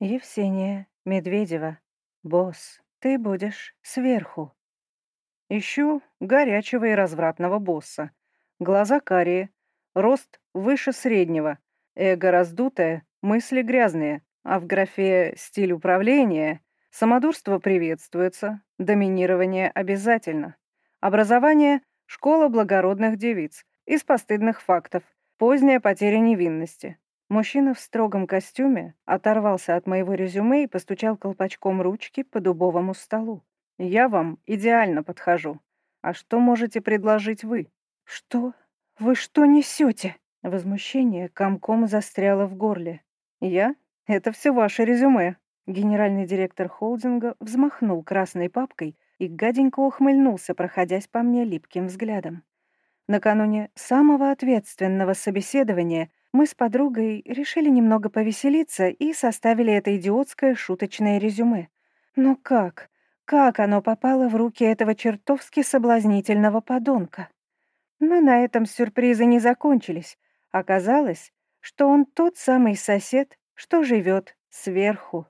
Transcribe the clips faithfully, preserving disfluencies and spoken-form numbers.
Евсения Медведева. Босс, ты будешь сверху. Ищу горячего и развратного босса. Глаза карие, рост выше среднего, эго раздутое, мысли грязные, а в графе «стиль управления» самодурство приветствуется, доминирование обязательно. Образование — школа благородных девиц, из постыдных фактов, поздняя потеря невинности. Мужчина в строгом костюме оторвался от моего резюме и постучал колпачком ручки по дубовому столу. «Я вам идеально подхожу. А что можете предложить вы?» «Что? Вы что несете?» Возмущение комком застряло в горле. «Я? Это все ваше резюме». Генеральный директор холдинга взмахнул красной папкой и гаденько ухмыльнулся, проходясь по мне липким взглядом. Накануне самого ответственного собеседования мы с подругой решили немного повеселиться и составили это идиотское шуточное резюме. Но как? Как оно попало в руки этого чертовски соблазнительного подонка? Но на этом сюрпризы не закончились. Оказалось, что он тот самый сосед, что живет сверху.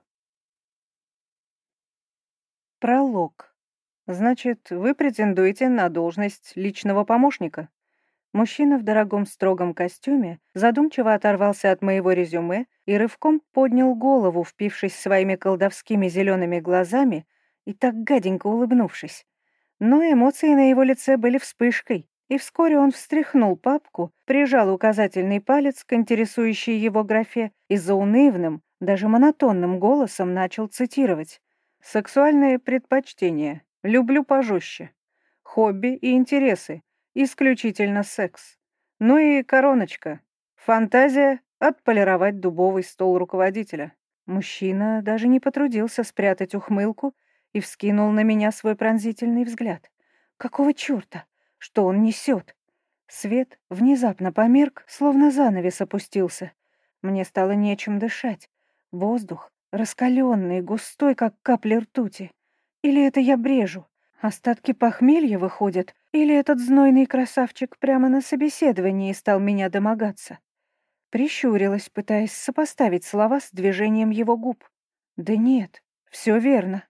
Пролог. Значит, вы претендуете на должность личного помощника? Мужчина в дорогом строгом костюме задумчиво оторвался от моего резюме и рывком поднял голову, впившись своими колдовскими зелеными глазами и так гаденько улыбнувшись. Но эмоции на его лице были вспышкой, и вскоре он встряхнул папку, прижал указательный палец к интересующей его графе и заунывным, даже монотонным голосом начал цитировать. «Сексуальные предпочтения. Люблю пожестче. Хобби и интересы. Исключительно секс. Ну и короночка. Фантазия — отполировать дубовый стол руководителя». Мужчина даже не потрудился спрятать ухмылку и вскинул на меня свой пронзительный взгляд. Какого чёрта? Что он несет? Свет внезапно померк, словно занавес опустился. Мне стало нечем дышать. Воздух раскаленный, густой, как капли ртути. Или это я брежу? Остатки похмелья выходят? Или этот знойный красавчик прямо на собеседовании стал меня домогаться? Прищурилась, пытаясь сопоставить слова с движением его губ. Да нет, все верно.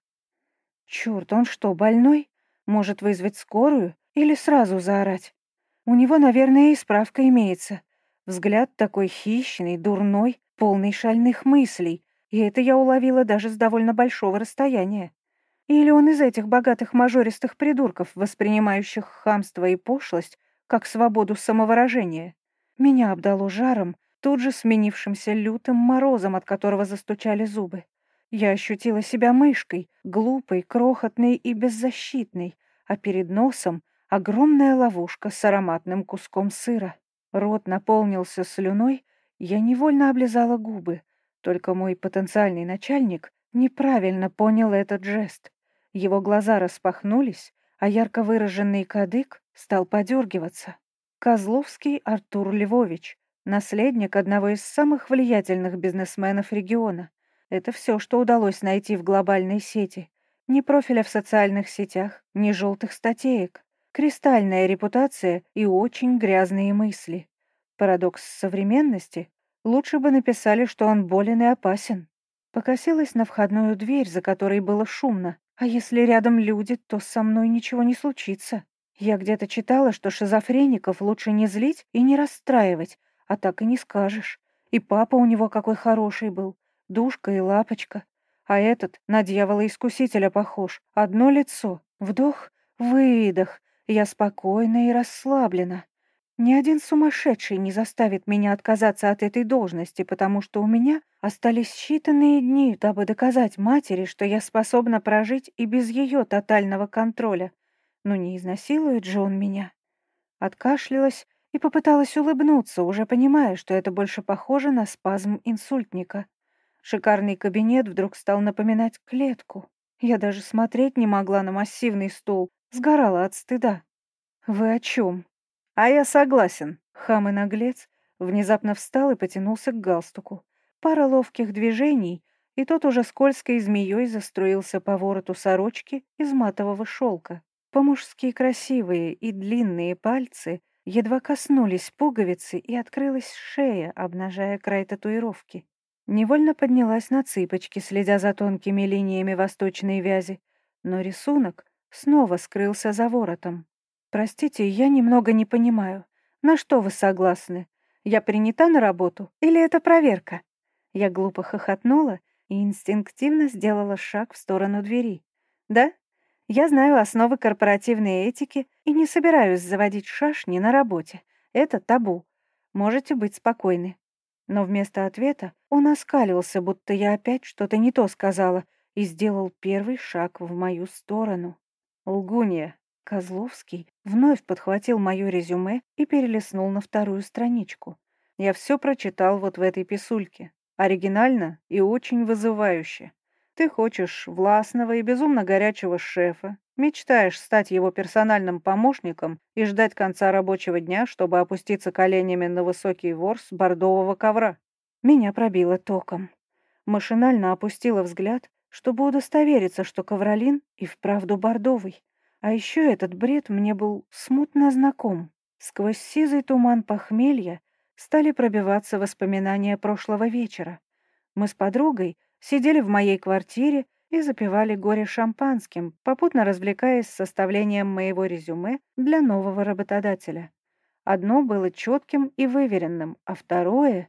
Чёрт, он что, больной? Может вызвать скорую или сразу заорать? У него, наверное, и справка имеется. Взгляд такой хищный, дурной, полный шальных мыслей, и это я уловила даже с довольно большого расстояния. Или он из этих богатых мажористых придурков, воспринимающих хамство и пошлость как свободу самовыражения? Меня обдало жаром, тут же сменившимся лютым морозом, от которого застучали зубы. Я ощутила себя мышкой, глупой, крохотной и беззащитной, а перед носом огромная ловушка с ароматным куском сыра. Рот наполнился слюной, я невольно облизала губы. Только мой потенциальный начальник неправильно понял этот жест. Его глаза распахнулись, а ярко выраженный кадык стал подергиваться. Козловский Артур Львович, наследник одного из самых влиятельных бизнесменов региона. Это все, что удалось найти в глобальной сети. Ни профиля в социальных сетях, ни желтых статеек. Кристальная репутация и очень грязные мысли. Парадокс современности. Лучше бы написали, что он болен и опасен. Покосилась на входную дверь, за которой было шумно. А если рядом люди, то со мной ничего не случится. Я где-то читала, что шизофреников лучше не злить и не расстраивать, а так и не скажешь. И папа у него какой хороший был. Душка и лапочка. А этот на дьявола-искусителя похож. Одно лицо. Вдох, выдох. Я спокойна и расслаблена. Ни один сумасшедший не заставит меня отказаться от этой должности, потому что у меня остались считанные дни, дабы доказать матери, что я способна прожить и без ее тотального контроля. Но не изнасилует же он меня. Откашлялась и попыталась улыбнуться, уже понимая, что это больше похоже на спазм инсультника. Шикарный кабинет вдруг стал напоминать клетку. Я даже смотреть не могла на массивный стол, сгорала от стыда. «Вы о чем?» «А я согласен». Хам и наглец внезапно встал и потянулся к галстуку. Пара ловких движений, и тот уже скользкой змеей заструился по вороту сорочки из матового шелка. По-мужски красивые и длинные пальцы едва коснулись пуговицы, и открылась шея, обнажая край татуировки. Невольно поднялась на цыпочки, следя за тонкими линиями восточной вязи, но рисунок снова скрылся за воротом. «Простите, я немного не понимаю. На что вы согласны? Я принята на работу или это проверка?» Я глупо хохотнула и инстинктивно сделала шаг в сторону двери. «Да, я знаю основы корпоративной этики и не собираюсь заводить шашни на работе. Это табу. Можете быть спокойны». Но вместо ответа он оскалился, будто я опять что-то не то сказала, и сделал первый шаг в мою сторону. «Лгунья!» Козловский вновь подхватил мое резюме и перелистнул на вторую страничку. «Я все прочитал вот в этой писульке. Оригинально и очень вызывающе. Ты хочешь властного и безумно горячего шефа, мечтаешь стать его персональным помощником и ждать конца рабочего дня, чтобы опуститься коленями на высокий ворс бордового ковра». Меня пробило током. Машинально опустила взгляд, чтобы удостовериться, что ковролин и вправду бордовый. А еще этот бред мне был смутно знаком. Сквозь сизый туман похмелья стали пробиваться воспоминания прошлого вечера. Мы с подругой сидели в моей квартире и запивали горе шампанским, попутно развлекаясь составлением моего резюме для нового работодателя. Одно было четким и выверенным, а второе...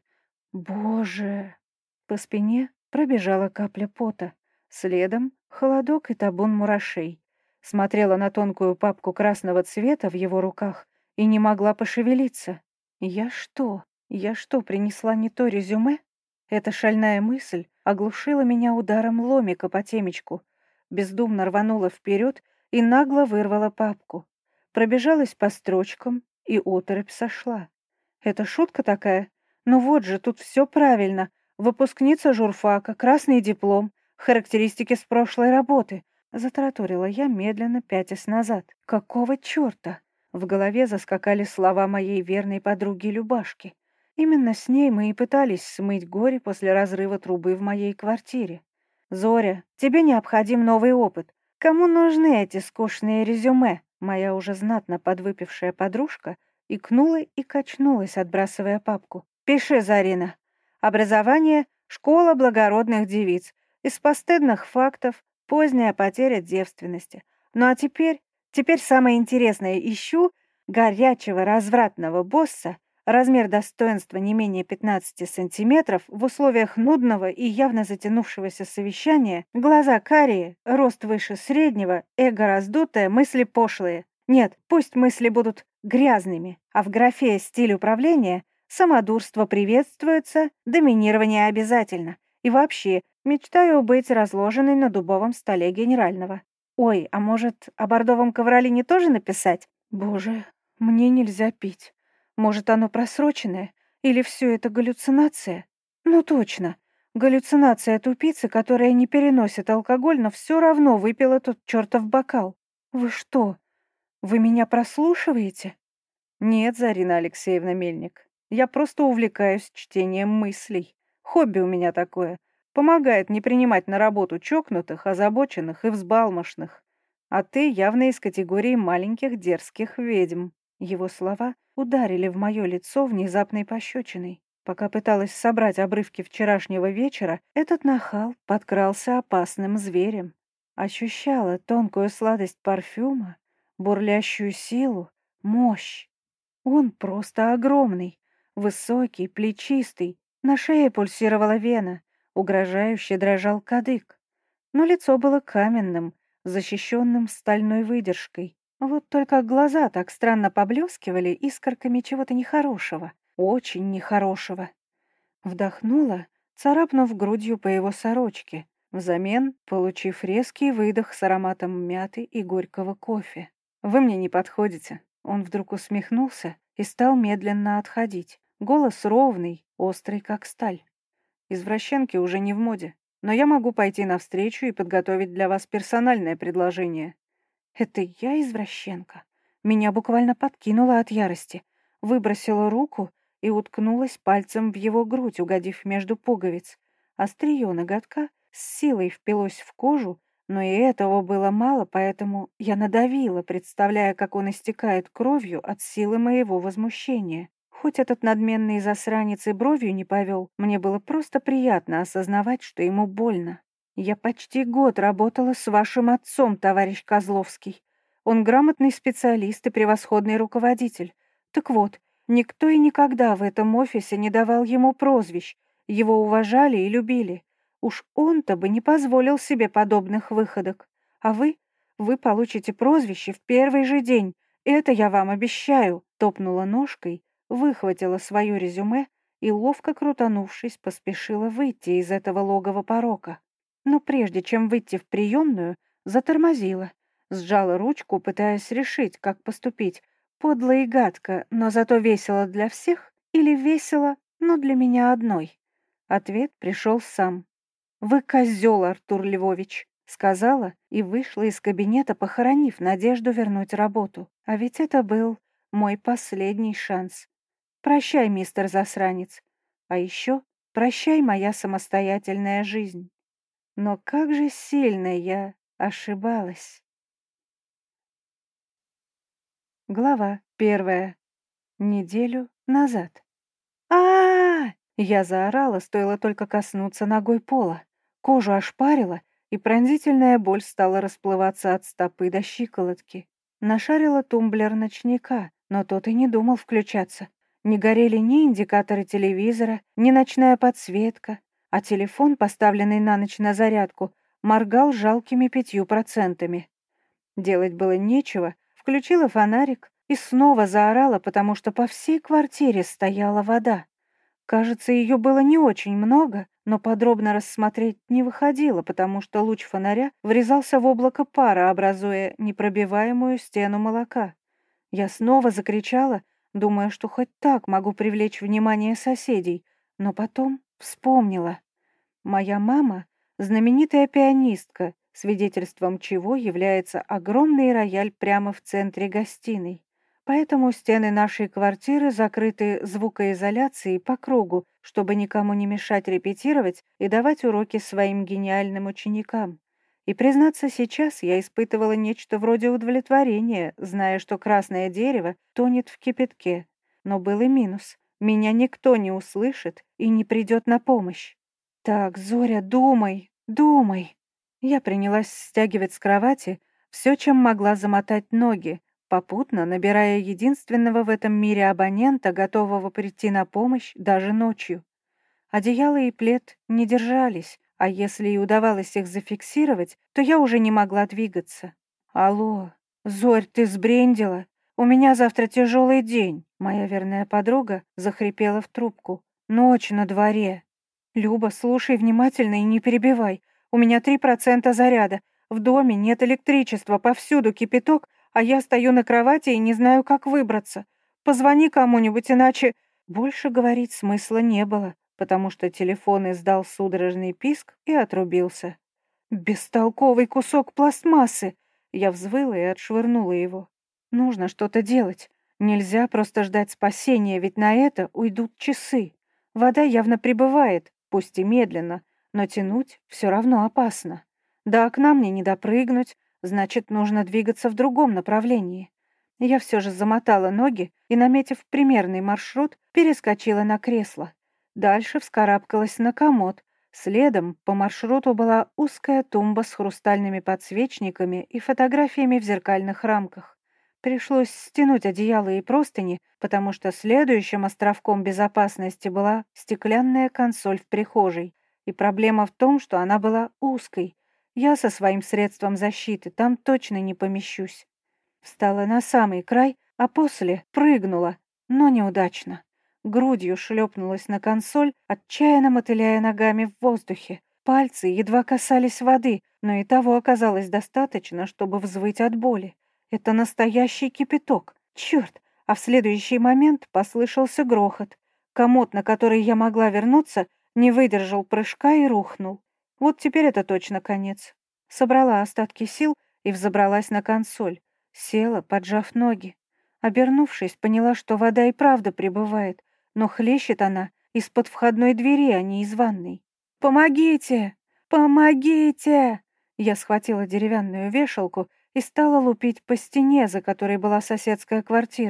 Боже! По спине пробежала капля пота, следом холодок и табун мурашей. Смотрела на тонкую папку красного цвета в его руках и не могла пошевелиться. Я что? Я что, принесла не то резюме? Эта шальная мысль оглушила меня ударом ломика по темечку. Бездумно рванула вперед и нагло вырвала папку. Пробежалась по строчкам, и оторопь сошла. Это шутка такая? Ну вот же, тут все правильно. Выпускница журфака, красный диплом, характеристики с прошлой работы. Затараторила я, медленно пятясь назад. Какого черта? В голове заскакали слова моей верной подруги Любашки. Именно с ней мы и пытались смыть горе после разрыва трубы в моей квартире. «Зоря, тебе необходим новый опыт. Кому нужны эти скучные резюме?» Моя уже знатно подвыпившая подружка икнула и качнулась, отбрасывая папку. «Пиши, Зарина. Образование — школа благородных девиц. Из постыдных фактов — поздняя потеря девственности. Ну а теперь, теперь самое интересное. Ищу горячего развратного босса, размер достоинства не менее пятнадцати сантиметров, в условиях нудного и явно затянувшегося совещания, глаза карие, рост выше среднего, эго раздутое, мысли пошлые. Нет, пусть мысли будут грязными, а в графе «стиль управления» самодурство приветствуется, доминирование обязательно. И вообще, мечтаю быть разложенной на дубовом столе генерального. Ой, а может, о бордовом ковролине тоже написать? Боже, мне нельзя пить. Может, оно просроченное? Или все это галлюцинация? Ну точно, галлюцинация тупицы, которая не переносит алкоголь, но все равно выпила тот чертов бокал. Вы что, вы меня прослушиваете? Нет, Зарина Алексеевна Мельник. Я просто увлекаюсь чтением мыслей. Хобби у меня такое. Помогает не принимать на работу чокнутых, озабоченных и взбалмошных. А ты явно из категории маленьких дерзких ведьм. Его слова ударили в мое лицо внезапной пощечиной. Пока пыталась собрать обрывки вчерашнего вечера, этот нахал подкрался опасным зверем. Ощущала тонкую сладость парфюма, бурлящую силу, мощь. Он просто огромный, высокий, плечистый, на шее пульсировала вена, угрожающе дрожал кадык. Но лицо было каменным, защищенным стальной выдержкой. Вот только глаза так странно поблескивали искорками чего-то нехорошего, очень нехорошего. Вдохнула, царапнув грудью по его сорочке, взамен получив резкий выдох с ароматом мяты и горького кофе. «Вы мне не подходите». Он вдруг усмехнулся и стал медленно отходить. Голос ровный, острый, как сталь. «Извращенки уже не в моде, но я могу пойти навстречу и подготовить для вас персональное предложение». Это я извращенка. Меня буквально подкинуло от ярости. Выбросила руку и уткнулась пальцем в его грудь, угодив между пуговиц. Острие ноготка с силой впилось в кожу, но и этого было мало, поэтому я надавила, представляя, как он истекает кровью от силы моего возмущения. Хоть этот надменный засранец и бровью не повел, мне было просто приятно осознавать, что ему больно. Я почти год работала с вашим отцом, товарищ Козловский. Он грамотный специалист и превосходный руководитель. Так вот, никто и никогда в этом офисе не давал ему прозвищ. Его уважали и любили. Уж он-то бы не позволил себе подобных выходок. А вы? Вы получите прозвище в первый же день. Это я вам обещаю, топнула ножкой, выхватила свое резюме и, ловко крутанувшись, поспешила выйти из этого логова порока. Но прежде чем выйти в приемную, затормозила, сжала ручку, пытаясь решить, как поступить. Подло и гадко, но зато весело для всех, или весело, но для меня одной. Ответ пришел сам. «Вы козел, Артур Львович», — сказала и вышла из кабинета, похоронив надежду вернуть работу. А ведь это был мой последний шанс. Прощай, мистер засранец. А еще прощай, моя самостоятельная жизнь. Но как же сильно я ошибалась. Глава первая. Неделю назад. а, Я заорала, стоило только коснуться ногой пола. Кожу ошпарила, и пронзительная боль стала расплываться от стопы до щиколотки. Нашарила тумблер ночника, но тот и не думал включаться. Не горели ни индикаторы телевизора, ни ночная подсветка, а телефон, поставленный на ночь на зарядку, моргал жалкими пятью процентами. Делать было нечего, включила фонарик и снова заорала, потому что по всей квартире стояла вода. Кажется, ее было не очень много, но подробно рассмотреть не выходило, потому что луч фонаря врезался в облако пара, образуя непробиваемую стену молока. Я снова закричала, думая, что хоть так могу привлечь внимание соседей, но потом вспомнила. Моя мама — знаменитая пианистка, свидетельством чего является огромный рояль прямо в центре гостиной. Поэтому стены нашей квартиры закрыты звукоизоляцией по кругу, чтобы никому не мешать репетировать и давать уроки своим гениальным ученикам. И, признаться, сейчас я испытывала нечто вроде удовлетворения, зная, что красное дерево тонет в кипятке. Но был и минус. Меня никто не услышит и не придет на помощь. «Так, Зоря, думай, думай!» Я принялась стягивать с кровати все, чем могла замотать ноги, попутно набирая единственного в этом мире абонента, готового прийти на помощь даже ночью. Одеяло и плед не держались, а если и удавалось их зафиксировать, то я уже не могла двигаться. «Алло, Зорь, ты сбрендила? У меня завтра тяжелый день!» Моя верная подруга захрипела в трубку. «Ночь на дворе!» «Люба, слушай внимательно и не перебивай. У меня три процента заряда. В доме нет электричества, повсюду кипяток, а я стою на кровати и не знаю, как выбраться. Позвони кому-нибудь, иначе...» Больше говорить смысла не было, потому что телефон издал судорожный писк и отрубился. «Бестолковый кусок пластмассы!» Я взвыла и отшвырнула его. «Нужно что-то делать. Нельзя просто ждать спасения, ведь на это уйдут часы. Вода явно прибывает, пусть и медленно, но тянуть все равно опасно. До окна мне не допрыгнуть, значит, нужно двигаться в другом направлении. Я все же замотала ноги и, наметив примерный маршрут, перескочила на кресло. Дальше вскарабкалась на комод. Следом по маршруту была узкая тумба с хрустальными подсвечниками и фотографиями в зеркальных рамках. Пришлось стянуть одеяло и простыни, потому что следующим островком безопасности была стеклянная консоль в прихожей. И проблема в том, что она была узкой. Я со своим средством защиты там точно не помещусь. Встала на самый край, а после прыгнула, но неудачно. Грудью шлепнулась на консоль, отчаянно мотыляя ногами в воздухе. Пальцы едва касались воды, но и того оказалось достаточно, чтобы взвыть от боли. Это настоящий кипяток. Черт! А в следующий момент послышался грохот. Комод, на который я могла вернуться, не выдержал прыжка и рухнул. Вот теперь это точно конец. Собрала остатки сил и взобралась на консоль. Села, поджав ноги. Обернувшись, поняла, что вода и правда прибывает, но хлещет она из-под входной двери, а не из ванной. «Помогите! Помогите!» Я схватила деревянную вешалку и стала лупить по стене, за которой была соседская квартира.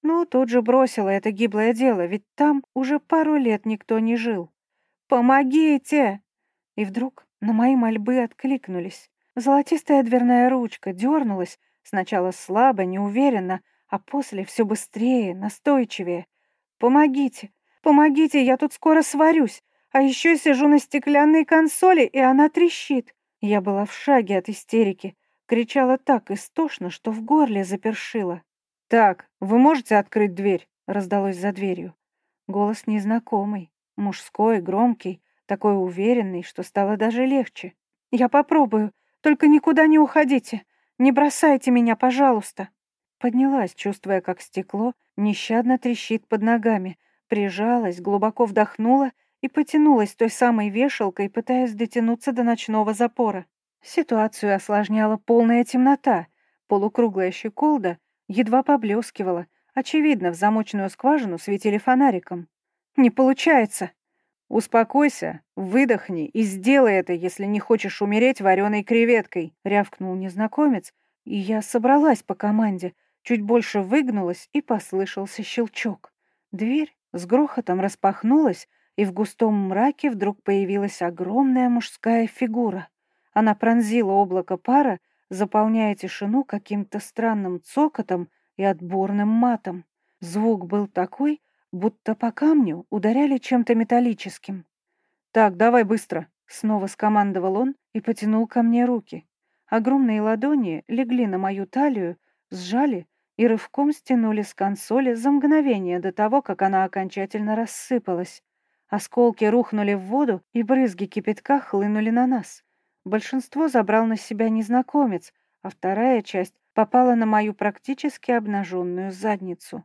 Но тут же бросила это гиблое дело, ведь там уже пару лет никто не жил. «Помогите!» И вдруг на мои мольбы откликнулись. Золотистая дверная ручка дернулась, сначала слабо, неуверенно, а после все быстрее, настойчивее. «Помогите! Помогите, я тут скоро сварюсь! А еще сижу на стеклянной консоли, и она трещит!» Я была в шаге от истерики, кричала так истошно, что в горле запершило. «Так, вы можете открыть дверь?» — раздалось за дверью. Голос незнакомый, мужской, громкий, такой уверенный, что стало даже легче. «Я попробую, только никуда не уходите. Не бросайте меня, пожалуйста!» Поднялась, чувствуя, как стекло нещадно трещит под ногами, прижалась, глубоко вдохнула и потянулась той самой вешалкой, пытаясь дотянуться до ночного запора. Ситуацию осложняла полная темнота. Полукруглая щеколда едва поблескивала. Очевидно, в замочную скважину светили фонариком. «Не получается!» «Успокойся, выдохни и сделай это, если не хочешь умереть вареной креветкой», — рявкнул незнакомец, и я собралась по команде, чуть больше выгнулась, и послышался щелчок. Дверь с грохотом распахнулась, и в густом мраке вдруг появилась огромная мужская фигура. Она пронзила облако пара, заполняя тишину каким-то странным цокотом и отборным матом. Звук был такой, будто по камню ударяли чем-то металлическим. «Так, давай быстро!» — снова скомандовал он и потянул ко мне руки. Огромные ладони легли на мою талию, сжали и рывком стянули с консоли за мгновение до того, как она окончательно рассыпалась. Осколки рухнули в воду, и брызги кипятка хлынули на нас. Большинство забрал на себя незнакомец, а вторая часть попала на мою практически обнаженную задницу.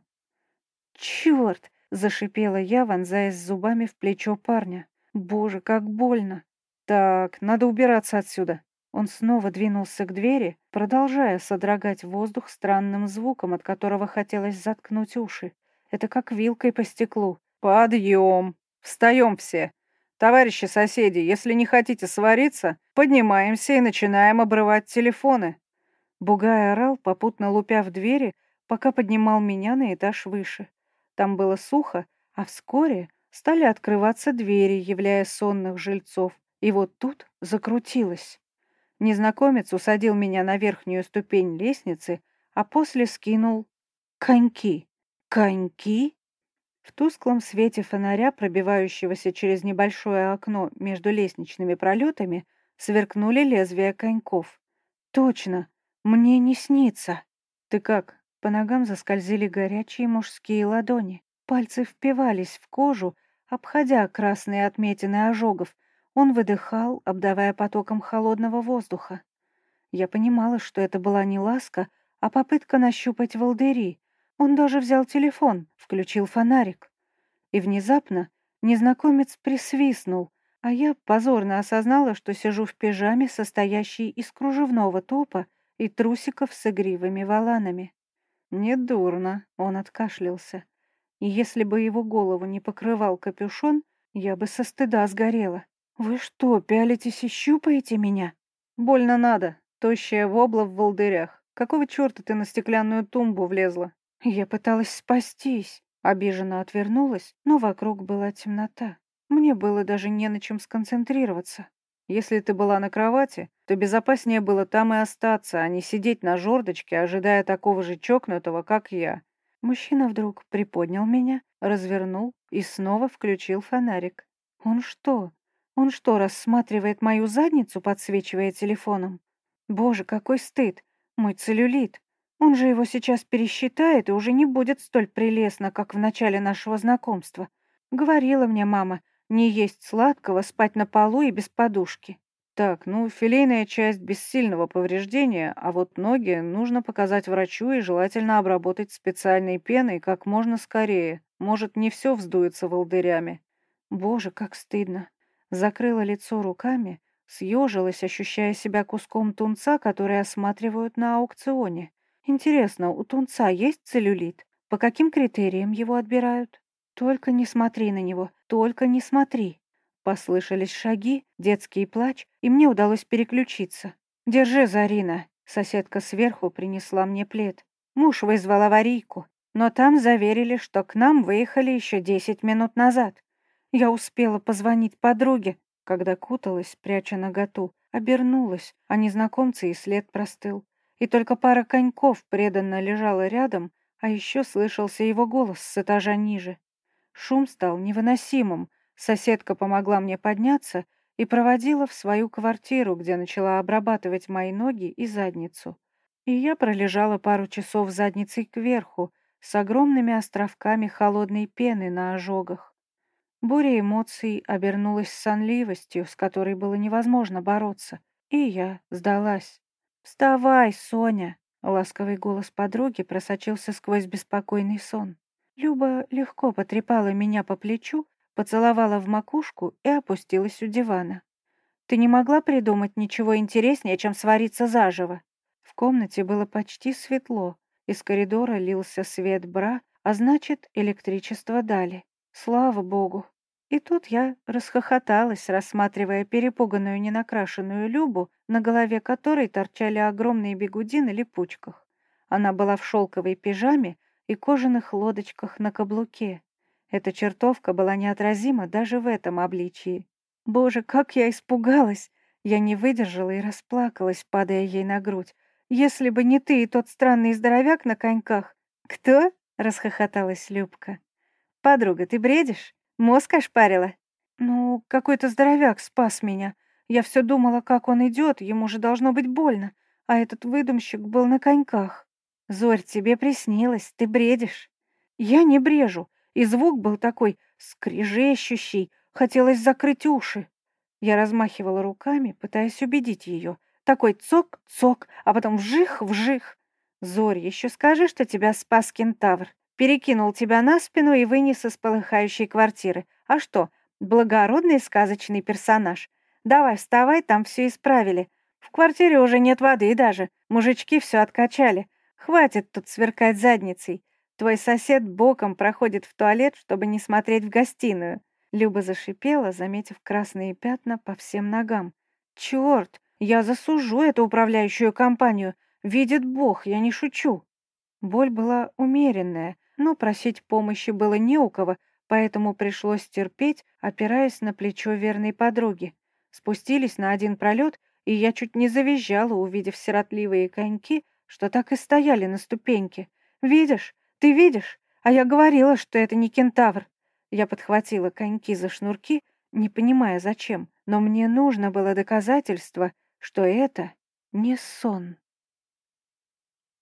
«Черт!» — зашипела я, вонзаясь зубами в плечо парня. «Боже, как больно!» «Так, надо убираться отсюда!» Он снова двинулся к двери, продолжая содрогать воздух странным звуком, от которого хотелось заткнуть уши. Это как вилкой по стеклу. «Подъем! Встаем все! Товарищи соседи, если не хотите свариться, поднимаемся и начинаем обрывать телефоны!» Бугай орал, попутно лупя в двери, пока поднимал меня на этаж выше. Там было сухо, а вскоре стали открываться двери, являя сонных жильцов. И вот тут закрутилось. Незнакомец усадил меня на верхнюю ступень лестницы, а после скинул коньки. Коньки? В тусклом свете фонаря, пробивающегося через небольшое окно между лестничными пролетами, сверкнули лезвия коньков. Точно, мне не снится. Ты как? По ногам заскользили горячие мужские ладони. Пальцы впивались в кожу, обходя красные отметины ожогов. Он выдыхал, обдавая потоком холодного воздуха. Я понимала, что это была не ласка, а попытка нащупать волдыри. Он даже взял телефон, включил фонарик. И внезапно незнакомец присвистнул, а я позорно осознала, что сижу в пижаме, состоящей из кружевного топа и трусиков с игривыми воланами. «Недурно», — он откашлялся. И если бы его голову не покрывал капюшон, я бы со стыда сгорела. «Вы что, пялитесь и щупаете меня?» «Больно надо, тощая вобла в волдырях. Какого черта ты на стеклянную тумбу влезла?» Я пыталась спастись, обиженно отвернулась, но вокруг была темнота. Мне было даже не на чем сконцентрироваться. Если ты была на кровати, то безопаснее было там и остаться, а не сидеть на жердочке, ожидая такого же чокнутого, как я. Мужчина вдруг приподнял меня, развернул и снова включил фонарик. Он что? Он что, рассматривает мою задницу, подсвечивая телефоном? Боже, какой стыд! Мой целлюлит! Он же его сейчас пересчитает и уже не будет столь прелестно, как в начале нашего знакомства. Говорила мне мама, не есть сладкого, спать на полу и без подушки. Так, ну, филейная часть без сильного повреждения, а вот ноги нужно показать врачу и желательно обработать специальной пеной как можно скорее. Может, не все вздуется волдырями. Боже, как стыдно. Закрыла лицо руками, съежилась, ощущая себя куском тунца, который осматривают на аукционе. Интересно, у тунца есть целлюлит? По каким критериям его отбирают? Только не смотри на него, только не смотри. Послышались шаги, детский плач, и мне удалось переключиться. «Держи, Зарина!» Соседка сверху принесла мне плед. Муж вызвал аварийку. но там заверили, что к нам выехали еще десять минут назад. Я успела позвонить подруге, когда куталась, пряча наготу, обернулась, а незнакомца и след простыл. И только пара коньков преданно лежала рядом, а еще слышался его голос с этажа ниже. Шум стал невыносимым, соседка помогла мне подняться и проводила в свою квартиру, где начала обрабатывать мои ноги и задницу. И я пролежала пару часов задницей кверху, с огромными островками холодной пены на ожогах. Буря эмоций обернулась сонливостью, с которой было невозможно бороться, и я сдалась. «Вставай, Соня!» — ласковый голос подруги просочился сквозь беспокойный сон. Люба легко потрепала меня по плечу, поцеловала в макушку и опустилась у дивана. «Ты не могла придумать ничего интереснее, чем свариться заживо?» В комнате было почти светло, из коридора лился свет бра, а значит, электричество дали. Слава богу! И тут я расхохоталась, рассматривая перепуганную ненакрашенную Любу, на голове которой торчали огромные бигуди на липучках. Она была в шелковой пижаме и кожаных лодочках на каблуке. Эта чертовка была неотразима даже в этом обличии. Боже, как я испугалась! Я не выдержала и расплакалась, падая ей на грудь. «Если бы не ты и тот странный здоровяк на коньках...» «Кто?» — расхохоталась Любка. «Подруга, ты бредишь? Мозг ошпарила?» «Ну, какой-то здоровяк спас меня. Я все думала, как он идет, ему же должно быть больно. А этот выдумщик был на коньках». «Зорь, тебе приснилось, ты бредишь». «Я не брежу, и звук был такой скрежещущий, хотелось закрыть уши». Я размахивала руками, пытаясь убедить ее. Такой цок-цок, а потом вжих-вжих. «Зорь, еще скажи, что тебя спас кентавр. Перекинул тебя на спину и вынес из полыхающей квартиры. А что, благородный сказочный персонаж? Давай, вставай, там все исправили. В квартире уже нет воды даже. Мужички все откачали. Хватит тут сверкать задницей. Твой сосед боком проходит в туалет, чтобы не смотреть в гостиную». Люба зашипела, заметив красные пятна по всем ногам. «Черт, я засужу эту управляющую компанию. Видит Бог, я не шучу». Боль была умеренная, но просить помощи было не у кого, поэтому пришлось терпеть, опираясь на плечо верной подруги. Спустились на один пролет, и я чуть не завизжала, увидев сиротливые коньки, что так и стояли на ступеньке. «Видишь? Ты видишь? А я говорила, что это не кентавр». Я подхватила коньки за шнурки, не понимая зачем, но мне нужно было доказательство, что это не сон.